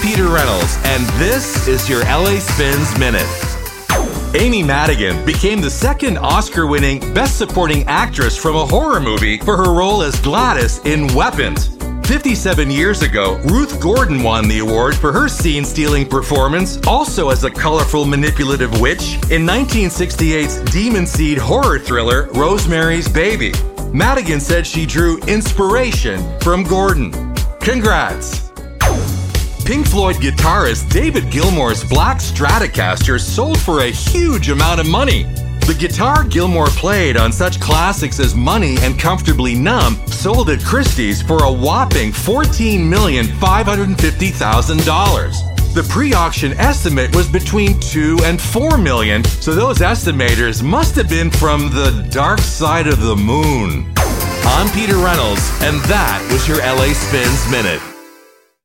Peter Reynolds, and this is your LA Spins Minute. Amy Madigan became the second Oscar-winning Best Supporting Actress from a horror movie for her role as Gladys in Weapons. 57 years ago, Ruth Gordon won the award for her scene-stealing performance, also as a colorful, manipulative witch, in 1968's Demon Seed horror thriller Rosemary's Baby. Madigan said she drew inspiration from Gordon. Congrats! Pink Floyd guitarist David Gilmour's Black Stratocaster sold for a huge amount of money. The guitar Gilmour played on such classics as Money and Comfortably Numb sold at Christie's for a whopping $14,550,000. The pre-auction estimate was between $2 and $4 million, so those estimators must have been from the dark side of the moon. I'm Peter Reynolds, and that was your LA Spins Minute.